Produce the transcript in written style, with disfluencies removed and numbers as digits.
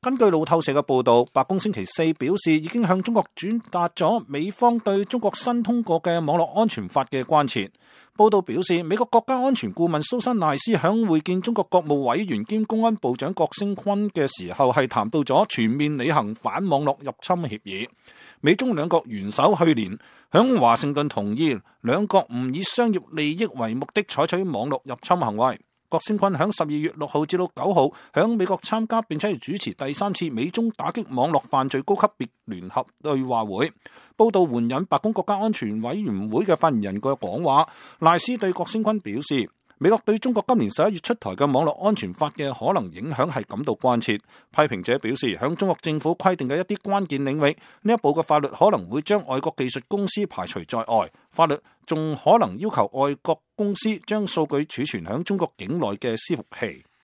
根據路透社嘅報導，白宮星期四表示已經向中國轉達咗美方對中國新通過嘅網絡安全法嘅關切。報導表示，美國國家安全顧問蘇珊賴斯響會見中國國務委員兼公安部長郭聲琨嘅時候，係談到咗全面履行反網絡入侵協議。美中兩國元首去年響華盛頓同意，兩國唔以商業利益為目的採取網絡入侵行為。郭聲琨響12月6號至到9號響美國參加並且主持第3次美中打擊網絡犯罪高級別聯合對話會。報道援引白宮國家安全委員會嘅發言人嘅講話，賴斯對郭聲琨表示，美國對中國今年11月出台嘅網絡安全法嘅可能影響係感到關切。批評者表示，響中國政府規定嘅一啲關鍵領域，呢一部嘅法律可能會將外國技術公司排除在外，法律仲可能要求外國公司將數據儲存響中國境內嘅伺服器。